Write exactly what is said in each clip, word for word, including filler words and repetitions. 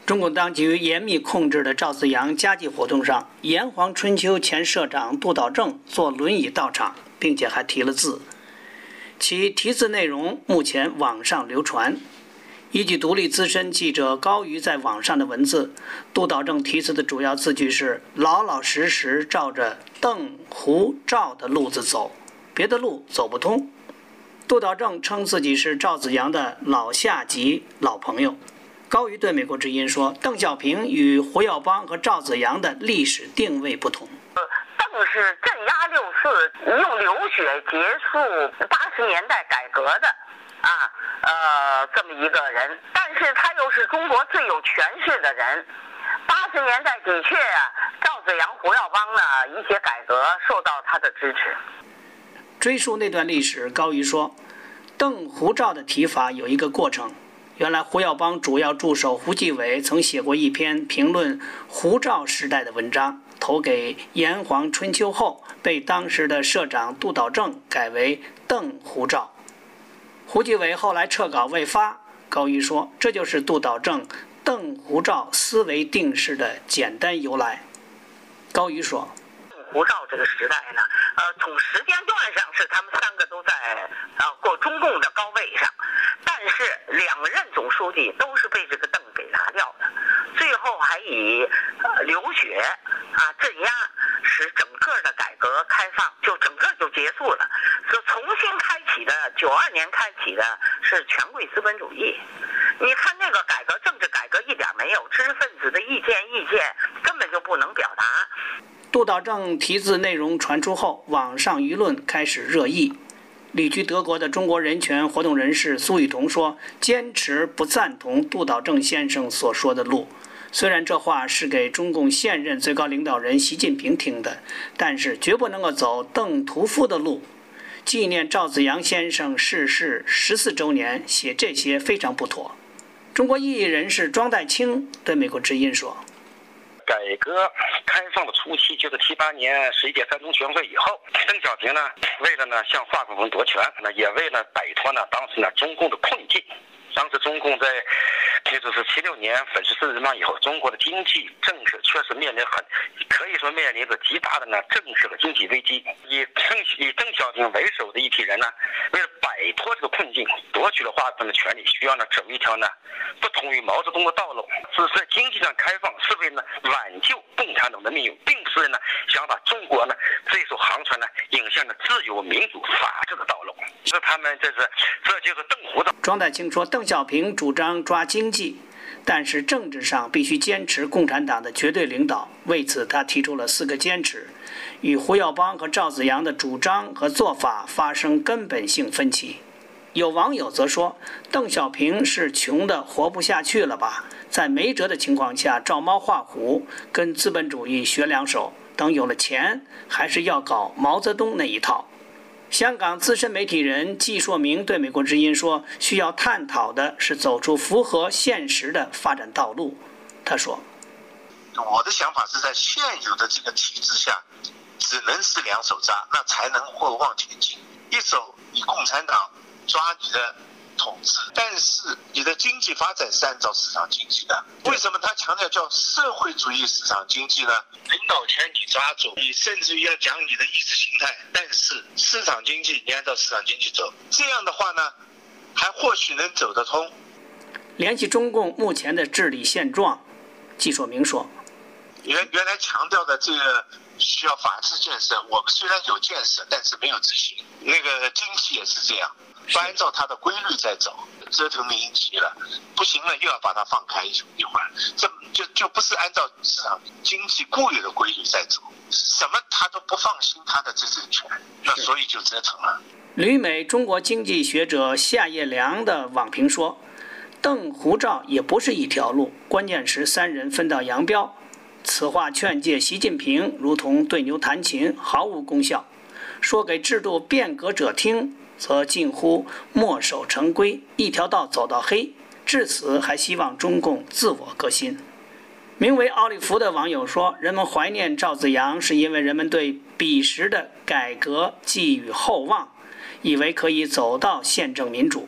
中共当局严密控制的赵紫阳家祭活动上，炎黄春秋前社长杜导正坐轮椅到场，并且还题了字。其题字内容目前网上流传。依据独立资深记者高瑜在网上的文字，杜导正题词的主要字句是老老实实照着邓、胡、赵的路子走，别的路走不通。杜导正称自己是赵紫阳的老下级、老朋友。高瑜对美国之音说，邓小平与胡耀邦和赵紫阳的历史定位不同。 邓是镇压六四，用流血结束八十年代改革的啊，呃，这么一个人，但是他又是中国最有权势的人。八十年代的确啊，赵紫阳、胡耀邦呢一些改革受到他的支持。 追溯那段历史，高瑜说，邓、胡、赵的提法有一个过程。原来胡耀邦主要助手胡继伟曾写过一篇评论胡赵时代的文章，投给炎黄春秋后，被当时的社长杜导正改为邓胡赵。胡继伟后来撤稿未发，高瑜说，这就是杜导正邓胡赵思维定式的简单由来。高瑜说， 胡赵这个时代呢，呃，从时间段上是他们三个都在呃过中共的高位上，但是两任总书记都是被这个邓给拿掉的，最后还以呃流血啊镇压，使整个的改革开放就整个就结束了。所重新开启的九二年开启的是权贵资本主义。你看那个改革政治改革一点没有，知识分子的意见意见根本就不能表达。 杜导正题字内容传出后，网上舆论开始热议。旅居德国的中国人权活动人士苏雨桐说，坚持不赞同杜导正先生所说的路。虽然这话是给中共现任最高领导人习近平听的，但是绝不能够走邓屠夫的路。纪念赵紫阳先生逝世十四周年，写这些非常不妥。中国异议人士庄代清对美国之音说， 改革开放的初期，就是七八年十一届三中全会以后，邓小平呢，为了呢向华国锋夺权，那也为了摆脱呢当时呢中共的困境。当时中共在，也就是七六年粉碎四人帮以后，中国的经济政治确实面临很，可以说面临着极大的呢政治和经济危机。以邓以邓小平为首的一批人呢，为了摆脱这个困境，夺取了华国锋的权利，需要呢走一条呢不同于毛泽东的道路，只是经济上开放，是为了挽救共产党的命运，并不是呢想把中国呢这艘航船呢引向了自由民主法治的道路。是他们这是这就是邓胡的。 庄代清说，邓小平主张抓经济，但是政治上必须坚持共产党的绝对领导。为此，他提出了四个坚持，与胡耀邦和赵紫阳的主张和做法发生根本性分歧。有网友则说，邓小平是穷得活不下去了吧，在没辙的情况下照猫画虎，跟资本主义学两手，等有了钱还是要搞毛泽东那一套。香港资深媒体人季硕明对美国之音说，需要探讨的是走出符合现实的发展道路。他说， 我的想法是在现有的这个体制下，只能是两手抓，那才能会往前进。一手以共产党抓你的统治，但是你的经济发展是按照市场经济的。为什么他强调叫社会主义市场经济呢？领导权你抓住，你甚至于要讲你的意识形态，但是市场经济你按照市场经济走，这样的话呢，还或许能走得通。 联系中共目前的治理现状，季硕明说， 原原来强调的这个需要法治建设，我们虽然有建设，但是没有执行。那个经济也是这样，不按照它的规律在走，折腾民营企业了，不行了又要把它放开一会儿，这就就不是按照市场经济固有的规律在走，什么他都不放心他的执政权，那所以就折腾了。 旅美中国经济学者夏业良的网评说，邓胡赵也不是一条路，关键是三人分道扬镳。此话劝诫习近平如同对牛弹琴，毫无功效。说给制度变革者听，则近乎墨守成规，一条道走到黑，至此还希望中共自我革新。名为奥利弗的网友说，人们怀念赵紫阳是因为人们对彼时的改革寄予厚望，以为可以走到宪政民主。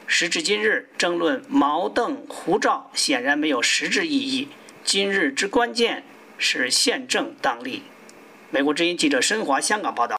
时至今日，争论毛邓胡赵显然没有实质意义。今日之关键是宪政当立。美国之音记者申华香港报道。